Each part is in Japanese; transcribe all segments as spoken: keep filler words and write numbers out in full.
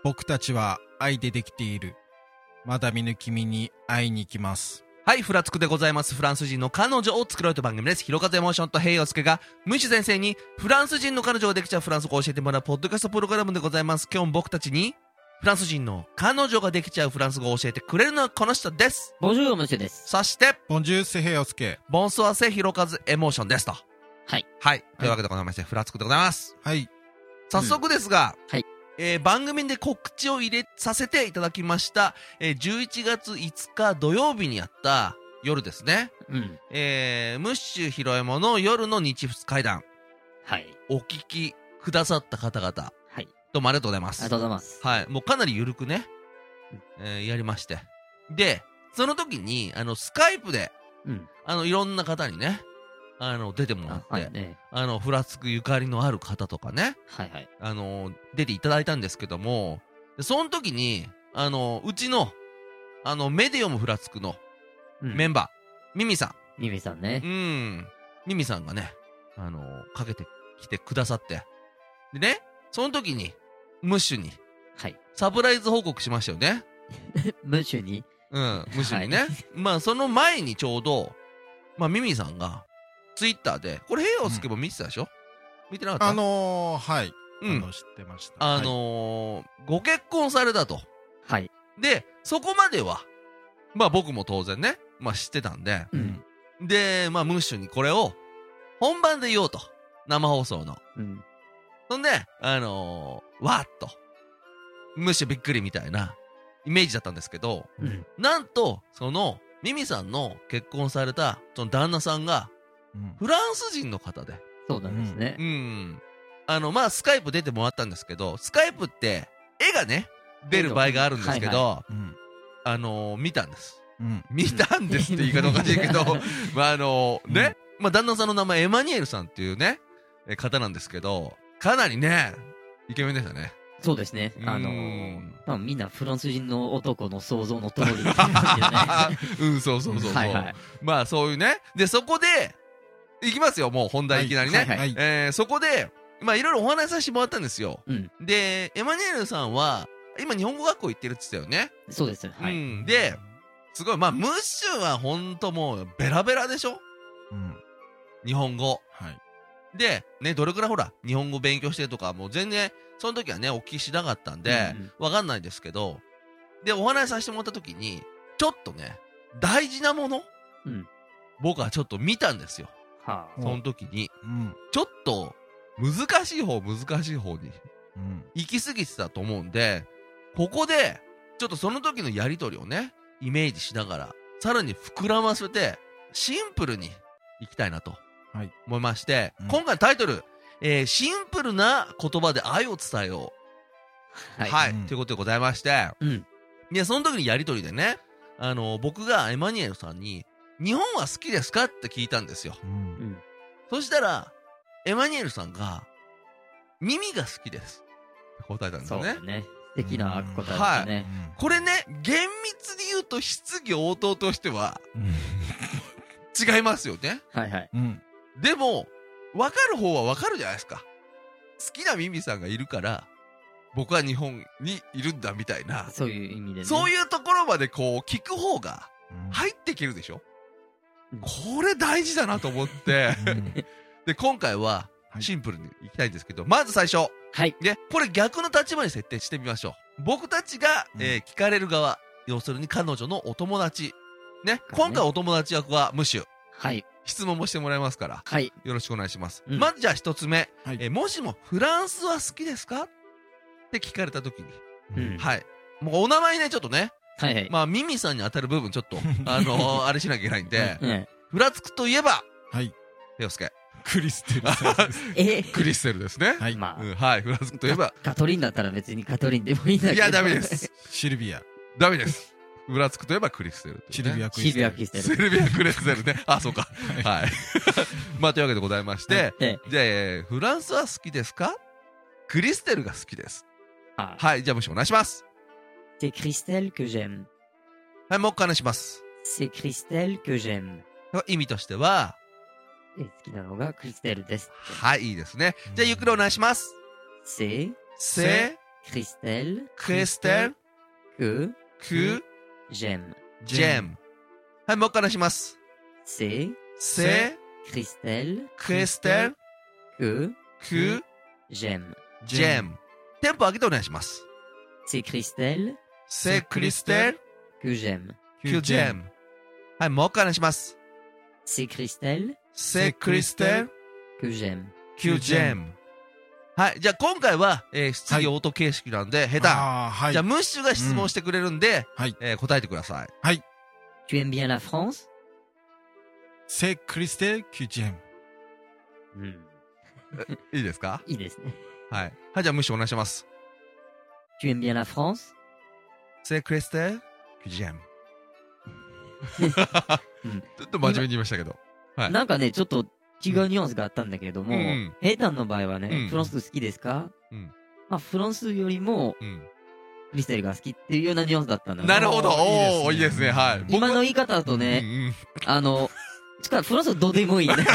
僕たちは愛でできている。まだ見ぬ君に会いに行きます。 はい、フラつくでございます。フランス人の彼女を作ろうという番組です。ひろかずエモーションと平洋介が、ムッシュ先生にフランス人の彼女ができちゃうフランス語を教えてもらうポッドキャストプログラムでございます。今日も僕たちに、フランス人の彼女ができちゃうフランス語を教えてくれるのはこの人です。 ボンジュールムッシュです。 そして、 ボンジュース平洋介。 ボンソワセひろかずエモーションですと。 はい。 はい。というわけでございまして、フラつくでございます。 はい。 早速ですが、 はい。 えー、番組で告知を入れさせていただきました、えー、じゅういちがついつか土曜日にやった夜ですね。 うん。 えー、ムッシュひろえもの夜の日仏会談。 はい。 お聞きくださった方々。 はい。 どうもありがとうございまありす。 がとうございます。 はい。もうかなり緩くね、 うんえー、やりまして。で、その時に、あの、スカイプで、 うん。 あの、いろんな方にね、あの、出てもらって、 あ、はいね。 あの、フラつくゆかりのある方とかね、 はいはい。 あの、出ていただいたんですけども、でその時に、あの、うちの、あの、メディオムフラつくのうん。 メンバー、ミミさミミさんん。 ねう。ん。ミミさんがね、あの、かけてきてくださって。でね、その時に、ムッシュに、 はい。 サプライズ報告しましたよね。 ムッシュに。 うん、ムッシュにね。 はいまあ、その前にちょうど、まあ、ミミさんが、ツイッターで、これ、平洋介も見てたでしょ、見てなかったあのー、はい。 うんあの、知ってました。 あのーご結婚されたと。 はい。 で、そこまでは、まあ僕も当然ね、まあ知ってたんで、 うはい。うんん。 で、まあムッシュにこれを、本番で言おうと。生放送の。 うん。 そんで、あのー、わーっと。ムッシュびっくりみたいな、イメージだったんですけど、 うん。 なんと、その、ミミさんの結婚された、その旦那さんが、 うん。 フランス人の方で。 そうなんですねう。ん。あの、まあ、スカイプ出てもらったんですけど、スカイプって、絵がね、出る場合があるんですけど、 はうん。 あのー見たんです。 うん。 見たんですって言い方おかしいけど、まあ、あのーね、まあ、旦那さんの名前エマニエルさんっていうね、え方なんですけど、かなりね、イケメンでしたね。 そうですね。あのうーん、 まあみんなフランス人の男の想像の通りって感じでね。 うん、そうそうそうそう。 はいはい。 まあ、そういうね。で、そこで、いきますよ、もう本題いきなりね。 はいはいはい。 えー、そこで、まあ、いろいろお話しさせてもらったんですよ。 うん。 で、エマニエルさんは、今日本語学校行ってるって言ってたよね。 そうです。はい。 うん。で、すごい、まあ、ムッシュはほんともう、ベラベラでしょうん。 日本語。 はい。 で、ね、どれくらいほら、日本語勉強してるとか、もう全然、その時はね、お聞きしなかったんでうんうん、 わかんないですけど、で、お話しさせてもらった時に、ちょっとね、大事なものうん。 僕はちょっと見たんですよ。 はあ。 その時に。 うん。 ちょっと、難しい方、難しい方にうん。 行き過ぎてたと思うんで、ここで、ちょっとその時のやりとりをね、イメージしながら、さらに膨らませて、シンプルに行きたいなとはい。 思いまして、 うん今回のタイトル、えー、シンプルな言葉で愛を伝えよう。 はい。 はい。 うんということでございまして、 うん。 で、その時にやりとりでね、あの、僕がエマニュエルさんに、日本は好きですかって聞いたんですよ。 う。 うんん。 そしたら、エマニュエルさんが、耳が好きです。って答えたんですよねそうだ。ね。素敵な答えはいだね。 これね、厳密に言うと質疑応答としてはうん。 違いますよね。 はいはい。 うん。 でも、わかる方はわかるじゃないですか。好きなミミさんがいるから、僕は日本にいるんだみたいな。 そういう意味でね。 そういうところまでこう聞く方がうん。 入っていけるでしょ、 うんこれ大事だなと思って。 うん。 で、今回ははいシンプルにいきたいんですけど、まず最初。 はい。 で、これ逆の立場に設定してみましょう。僕たちが、 うんえー聞かれる側。要するに彼女のお友達。ね。 ね今回お友達役はムッシュ。 はい。 質問もしてもらいますから。 はい。 よろしくお願いします。 うんまずじゃあ一つ目。 はいえーもしもフランスは好きですかって聞かれたときに。 うんはい。もうお名前ね、ちょっとね。 はいはい。 まあ、ミミさんに当たる部分ちょっと、あのー、あれしなきゃいけないんで。 ねふらつくといえば、 はい。 レオスケ。 クリステルさんです。 えクリステルですね。 はい。 まうん、はい。ふらつくといえば。 あ、カトリンだったら別にカトリンでもいいんだけど。 いや、ダメで。す。 シルビア。 ダメです。ふらつくといえばクリステル、 シルビア。 アクリステル。 シルビアキステセル。 ルビアクリステルね。あ、そうか。はい。まあ、というわけでございまして、 えじゃあ、えーフランスは好きですかクリステルが好きです。 あ、 はい。じゃあ、もしお願いします。 c'est Christelle que j'aime. はい、もう一回お願いします。 c'est Christelle que j'aime. 意味としては、 え好きなのがクリステルです。 はい、いいですね。じゃあ、ゆっくりお願いします。 c'est せ、 Christelle, クリステル、 que ク、 j'aime. ジェム。はい、もう一回話します。 C'est セ、 Christelle, クリステル、 que ク、 j'aime. ジェム。テンポ上げてお願いします。 C'est Christelle, セ、クリステル、 que j'aime. ク、ジェム。はい、もう一回話します。 C'est Christelle, セ、クリステル、 que j'aime. キュージェム。はい。じゃあ今回は、えー、質疑応答形式なんで、下手。 あーはい。 じゃあムッシュが質問してくれるんで、 うんはいえー答えてください。 Tu aimes bien la France? C'est Christelle qui j'aime. うん。 いいですか？ いいですね。 はい。はい、じゃあムッシュお願いします。 Tu aimes bien la France? セクリステル、キュージェム。 うんちょっと真面目に言いましたけど。はいなんかね、ちょっと違うニュアンスがあったんだけれども、 うん平坦の場合はね、 うんフランス好きですか？ うんまあ、フランスよりもうん。 クリステルが好きっていうようなニュアンスだったんだよねなるほど。おー、いいいいですすねでね。はい。僕今の言い方だとね、 うんうんあの、しかもフランスはどうでもいいね。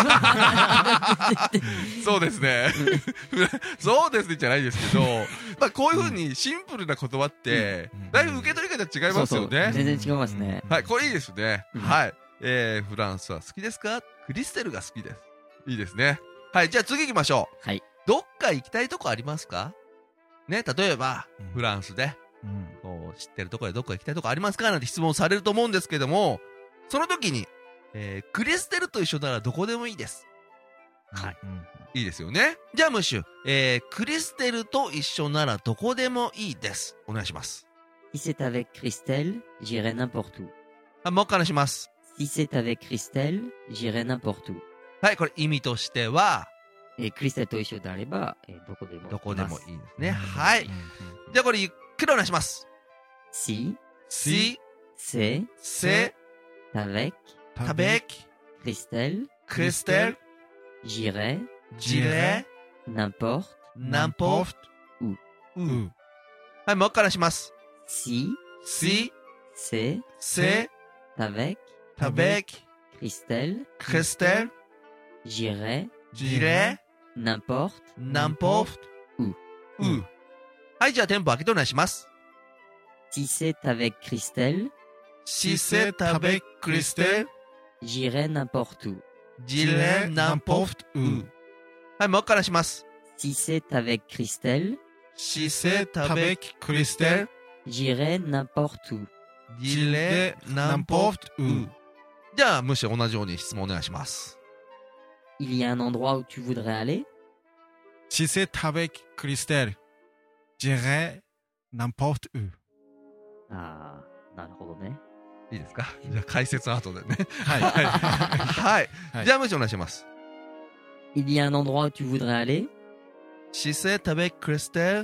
そうですね。そうですねじゃないですけど、まあこういうふうにシンプルな言葉ってうん、 だいぶ受け取り方違いますよそうそうね。 全然違いますね。 はい、これいいですね。 うんはい。えー、フランスは好きですか？クリステルが好きです。いいですね。はい、じゃあ次行きましょう。 はい。 どっか行きたいとこありますか？ね、例えば、 うんフランスで、 うんこう知ってるところでどっか行きたいとこありますかなんて質問されると思うんですけども、その時に、えー、クリステルと一緒ならどこでもいいです。はい。 うんいいですよね。じゃあムッシュ、えー、クリステルと一緒ならどこでもいいです。お願いします。 Si c'est avec Christelle, j'irai n'importe où. あ、もう一回話します。 Si c'est avec Christelle, j'irai n'importe où. はい、これ意味としては、 えークリステルと一緒であれば、えーどこでもどこでも行きいいですね。はい。 うんじゃあこれゆっくりお願いします。 ます Si si, c'est c'est, avec avec, Christelle, Christelle, j'irai j'irai, n'importe n'importe où. où. はい、もう一回話します。 Si si, c'est c'est, avec avec, Christelle, Christelle, j'irai j'irai, n'importe n'importe où. où. はい、じゃあテンポ開けてお願いします。 Si c'est avec Christelle, si c'est avec Christelle, j'irai n'importe où. j'irai n'importe où. はい、もう一回話します。 Si c'est avec Christelle, si c'est avec Christelle, j'irai n'importe où. j'irai n'importe où. じゃあ、むしろ同じように質問お願いします。 Il y a un endroit où tu voudrais aller? Si c'est avec Christelle, j'irai n'importe où. ああ、なるほどね。 いいですか？じゃあ解説の後でね。 はい。はい。 はい。 はいじゃあ、むしろお願いします。 Il y a un endroit où tu voudrais aller? si c'est avec Christelle,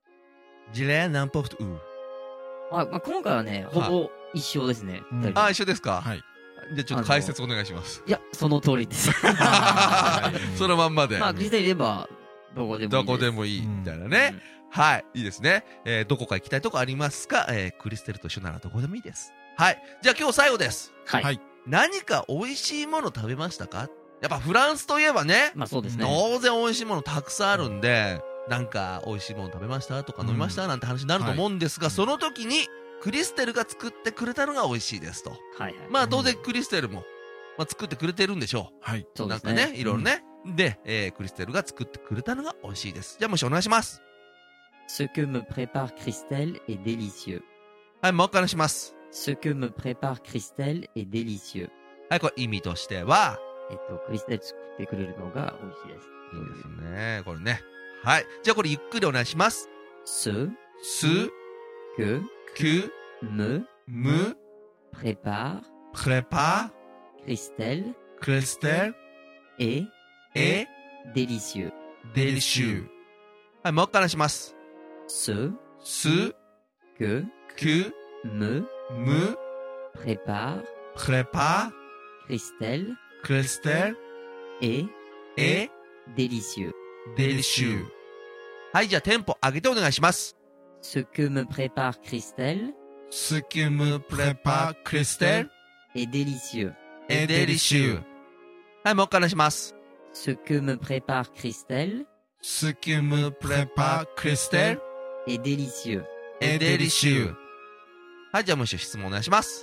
j'irai n'importe où. あ、まあ、今回はね、ほぼ一緒ですね。 うん二人ともあ、一緒ですか？ はい。 じゃあちょっと解説お願いします。 いや、その通りです。 そのまんまで。 まあ、クリステルいれば、どこでもいいです。 どこでもいいみたいなね。はい。いいですね。えー、どこか行きたいとこありますか？えー、クリステルと一緒ならどこでもいいです。はい。じゃあ今日最後です。 はい。 はい何か美味しいもの食べましたか？やっぱフランスといえばね、 まあそうですね。 当然美味しいものたくさんあるんで、なんか美味しいもの食べましたとか飲みました、なんて話になると思うんですが、 はいその時にクリステルが作ってくれたのが美味しいですと。 はいはい。 まあ当然クリステルも、まあ、作ってくれてるんでしょはい。 う。 そうですね。 なんかね、いろいろね。で、えー、クリステルが作ってくれたのが美味しいです。じゃあもしお願いします。 Ce que me prépare Christelle est délicieux. はい、もう一回お願いします。 Ce que me prépare Christelle est délicieux. はい、これ意味としては、 えっと、クリステル作ってくれるのが美味しいです。 いいですね。これね。はい。じゃあこれゆっくりお願いします。 Ce す、 que く、 me む、 prépare プレパ、 Christelle クリステル、 est え、 délicieux. デリシュー。はい、もう一回お願いします。 Ce す、 que く、 me む、 prépare プレパ、 Christelle クリステル、 est え、 délicieux. デリシュー。はい、じゃあテンポ上げてお願いします。 Ce que me prépare Christelle スキムプレパ、クリステル、 est délicieux. え、デリシュー。はい、もう一回お願いします。 Ce que me prépare Christelle スキムプレパ、クリステル、 est délicieux. エデリシュー。はい、じゃあムッシュ質問お願いします。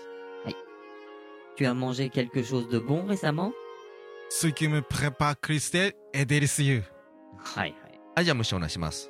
Tu as mangé quelque chose de bon récemment? Ce qui me prépare Christelle est délicieux. はいはい。 はい、じゃあムッシュお願いします。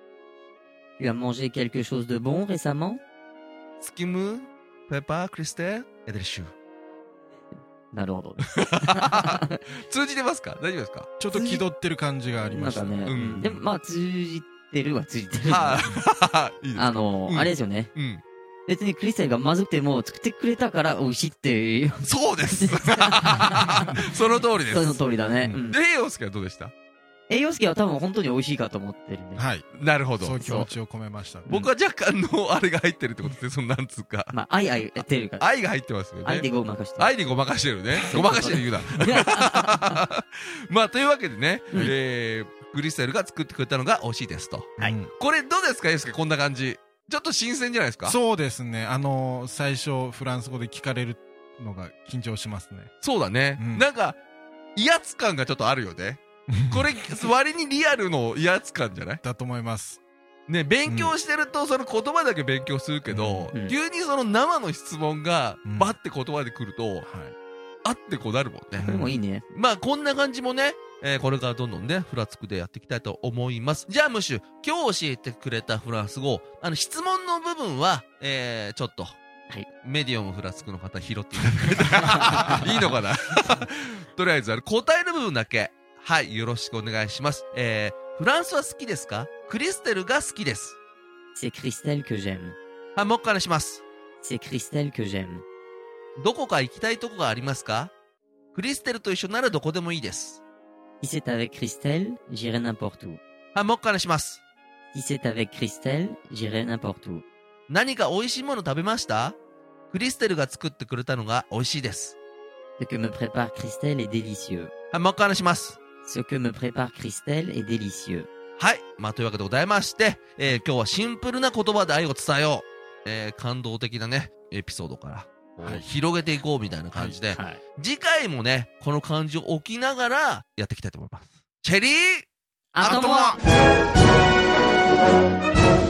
Tu as mangé quelque chose de bon récemment? スキム、ペッパー、クリステル、エデリシュー。 なるほど。 通じてますか？大丈夫ですか？ ちょっと気取ってる感じがありましたね。 なんかね、 ううんん、でもまあ通じてるは通じてる。 はいいいです。 あの、 うんあれですよね。 うん。 別にクリステルがまずくても作ってくれたから美味しいっていう。 そうです。その通りです。 その通りだね。 ううん。 で、洋介はどうでした？ 栄養介は多分本当に美味しいかと思ってるね。 はい。 なるほどそう。いう気持ちを込めました。 僕は若干のあれが入ってるってことですね。そのなんつうか。 まあ、愛愛やってるから。 愛が入ってますよね。 愛でごまかしてる。 愛でごまかしてるね。ごまかしてる言うな。まあ、というわけでね、 うんえー、クリステルが作ってくれたのが美味しいですと。 はい。 これどうですか、ゆうすけ、こんな感じ。ちょっと新鮮じゃないですか？ そうですね。あの、最初、フランス語で聞かれるのが緊張しますね。 そうだね。 うんなんか、威圧感がちょっとあるよね。これ、割にリアルの威圧感じゃない？ だと思います。 ね、勉強してると、その言葉だけ勉強するけど、 うん急にその生の質問が、 うんバッて言葉で来ると、 はい。 あってこうなるもんね。 これもいいね。 まあ、こんな感じもね、えーこれからどんどんね、フラつくでやっていきたいと思います。じゃあ、ムッシュ、今日教えてくれたフランス語、あの、質問の部分は、えー、ちょっと、 はいメディオムフラつくの方拾っていただけたらいいのかなとりあえず、あの、答える部分だけ、はい、よろしくお願いします。えー、フランスは好きですか？クリステルが好きです。 C'est Christelle que j'aime. はい、もう一回お願いします。 C'est Christelle que j'aime. どこか行きたいとこがありますか？クリステルと一緒ならどこでもいいです。 Si c'est avec Christelle, j'irai n'importe où. はい、もう一回お願いします。 Si c'est avec Christelle, j'irai n'importe où. 何か美味しいもの食べました？クリステルが作ってくれたのが美味しいです。 Ce que me prépare Christelle est délicieux. はい、もう一回お願いします。 Ce que me prépare Christelle est délicieux. はい。まあ、というわけでございまして、えー、今日はシンプルな言葉で愛を伝えよう。えー、感動的なね、エピソードから、 はい、 広げていこうみたいな感じで、 はい。 次回もね、この感じを置きながらやっていきたいと思います。チェリーあともあとも